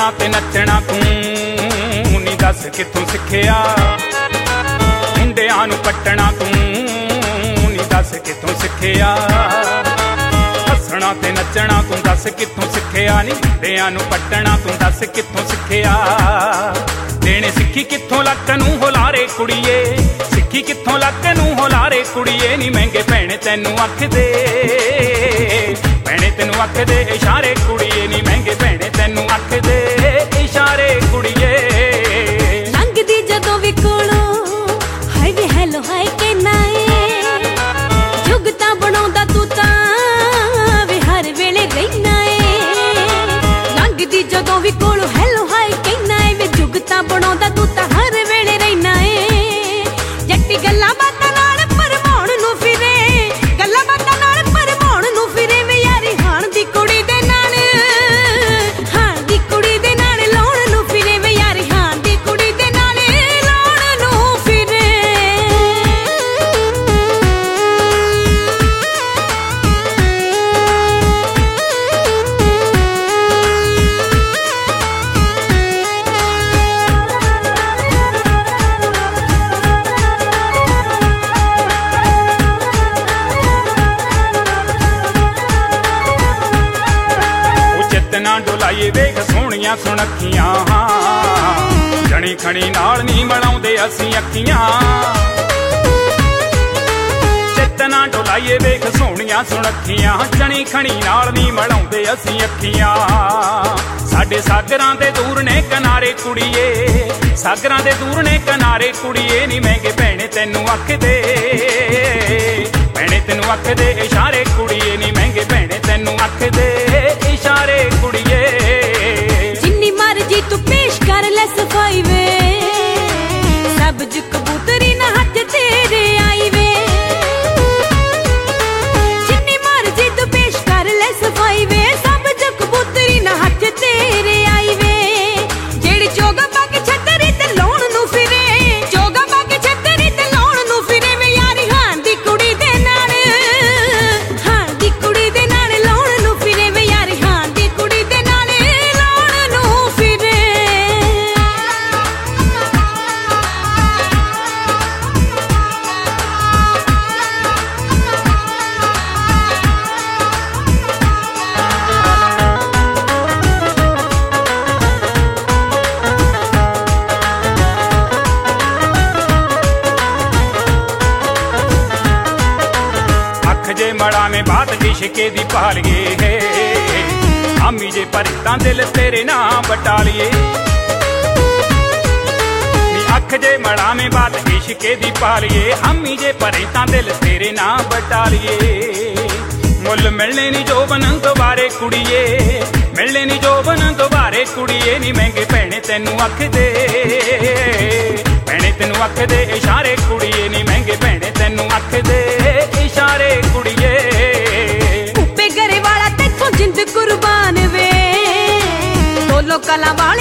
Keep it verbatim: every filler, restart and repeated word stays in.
ਹੱਸਣਾ ਤੇ ਨੱਚਣਾ ਤੂੰ ਨੀ ਦੱਸ ਕਿੱਥੋਂ ਸਿੱਖਿਆ, ਮੁੰਡਿਆਂ ਨੂੰ ਪੱਟਣਾ ਤੂੰ ਨੀ ਦੱਸ ਕਿੱਥੋਂ ਸਿੱਖਿਆ, ਹੱਸਣਾ ਤੇ ਨੱਚਣਾ ਤੂੰ ਦੱਸ ਕਿੱਥੋਂ ਸਿੱਖਿਆ ਨੀ, ਮੁੰਡਿਆਂ ਨੂੰ ਪੱਟਣਾ ਤੂੰ ਦੱਸ ਕਿੱਥੋਂ ਸਿੱਖਿਆ। ਦੇਣੇ ਸਿੱਖੀ ਕਿੱਥੋਂ ਲੱਕ ਨੂੰ ਹੁਲਾਰੇ ਕੁੜੀਏ, ਸਿੱਖੀ ਕਿੱਥੋਂ ਲੱਕ ਨੂੰ ਹੁਲਾਰੇ ਕੁੜੀਏ ਨੀ, ਮਹਿੰਗੇ ਭੈਣੇ ਤੈਨੂੰ ਆਖਦੇ, ਭੈਣੇ ਤੈਨੂੰ ਆਖਦੇ ਇਸ਼ਾਰੇ ਕੁੜੀਏ ਨੀ, ਮਹਿੰਗੇ ਭੈਣੇ ਤੈਨੂੰ ਆਖਦੇ ਇਸ਼ਾਰੇ ਕੁੜੀਏ। ਲੰਘਦੀ ਜਦੋਂ ਵੀ ਕੋਲੋਂ ਹਾਏ ਵੇ ਹੈਲੋ ਹਾਏ ਕਹਿਣਾ ਏ, ਜੁਗਤਾਂ ਬਣਾਉਂਦਾ ਤੂੰ ਤਾਂ ਵੇ ਹਰ ਵੇਲੇ ਰਹਿਣਾ ਏ। ਲੰਘਦੀ ਜਦੋਂ ਵੀ ਕੋਲੋਂ ਹੈਲੋ ਹਾਏ ਕਹਿਣਾ ਏ, ਵੇ ਜੁਗਤਾਂ ਬਣਾਉਂਦਾ ਤੂੰ ਤਾਂ ਹਰ ਵੇਲੇ ਰਹਿਣਾ ਏ। ਜੱਟੀ ਗੱਲਾਂ ਬਾਤਾਂ ਨਾਲ ਭਰਮਾਉਣ ਨੂੰ ਫਿਰੇ, ਗੱਲਾਂ ਬਾਤਾਂ ਨਾਲ ਭਰਮਾਉਣ ਨੂੰ ਫਿਰੇ ਵੇ ਯਾਰੀ ਹਾਣ ਦੀ ਕੁੜੀ ਦੇ ਨਾਲ, ਹਾਣ ਦੀ ਕੁੜੀ ਦੇ ਨਾਲ ਲਾਉਣ ਨੂੰ ਫਿਰੇ ਵੇ ਯਾਰੀ ਹਾਣ ਦੀ ਕੁੜੀ ਦੇ ਨਾਲ ਲਾਉਣ ਨੂੰ ਫਿਰੇ। ਨਾ ਡੁਲਾਈਏ ਵੇਖ ਸੋਹਣੀਆਂ ਸੁਣੱਖੀਆਂ, ਜਣੀ ਖਣੀ ਨਾਲ ਨੀ ਮਿਲਾਉਂਦੇ ਅਸੀਂ ਅੱਖੀਆਂ। ਚਿੱਤ ਨਾ ਡੁਲਾਈਏ ਵੇਖ ਸੋਹਣੀਆਂ ਸੁਣੱਖੀਆਂ, ਜਣੀ ਖਣੀ ਨਾਲ ਨੀ ਮਿਲਾਉਂਦੇ ਅਸੀਂ ਅੱਖੀਆਂ। ਸਾਡੇ ਸਾਗਰਾਂ ਦੇ ਦੂਰ ਨੇ ਕਿਨਾਰੇ ਕੁੜੀਏ, ਸਾਗਰਾਂ ਦੇ ਦੂਰ ਨੇ ਕਿਨਾਰੇ ਕੁੜੀਏ ਨੀ, ਮਹਿੰਗੇ ਭੈਣੇ ਤੈਨੂੰ ਆਖਦੇ, ਭੈਣੇ ਤੈਨੂੰ ਆਖਦੇ ਇਸ਼ਾਰੇ ਕੁੜੀਏ ਨੀ, ਮਹਿੰਗੇ ਭੈਣੇ ਤੈਨੂੰ ਆਖਦੇ ਇਸ਼ਾਰੇ ਕੁੜੀਏ। ਜਿੰਨੀ ਮਰਜੀ ਤੂੰ ਪੇਸ਼ ਕਰ ਲੈ ਸਫਾਈ ਵੇ, ਸਬਜ਼ ਕਬੂਤਰੀ ਨਾ ਹੱਥ ਤੇਰੇ ਆਈ ਵੇ। ਜਿੰਨੀ ਮਰਜੀ ਤੂੰ ਪੇਸ਼ ਕਰ ਲੈ ਸਫਾਈ ਵੇ, ਸਬਜ਼ ਕਬੂਤਰੀ ਨਾ ਹੱਥ ਤੇਰੇ ਆਈ ਵੇ। ਜਿਹੜੀ ਚੋਗਾ ਪਾ ਕੇ ਛਤਰੀ ਤੇ ਲਾਉਣ ਨੂੰ ਫਿਰੇ, ਚੋਗਾ ਪਾ ਕੇ ਛਤਰੀ ਤੇ ਲਾਉਣ ਨੂੰ ਫਿਰੇ ਵੇ ਯਾਰੀ ਹਾਣ ਦੀ ਕੁੜੀ ਦੇ ਨਾਲ, ਹਾਣ ਦੀ ਕੁੜੀ ਦੇ ਨਾਲ ਲਾਉਣ ਨੂੰ ਫਿਰੇ ਵੇ ਯਾਰੀ ਹਾਣ ਦੀ ਕੁੜੀ ਦੇ ਨਾਲ ਲਾਉਣ ਨੂੰ ਫਿਰੇ। ਅੱਖ ਜੇ ਮੜਾ में बात इश्के दी पालिए है, हामी जे भरता दिल तेरे ना बटालिए। अख जे मड़ा में बात इश्के दी पालिए, हामी जे भरता दिल तेरे ना बटालिए। मुल मिलने नी जो बनन दोबारे कुड़िए, मिलने नी जो बनन दोबारे कुड़िए नी, महंगे भैने तैनू आखदे, भैने तैनू आखदे इशारे कुड़िए नी, महंगे भैने तैनू आखदे इशारे कुड़िए। जिंद कुर्बान वे, टोलो कला वाला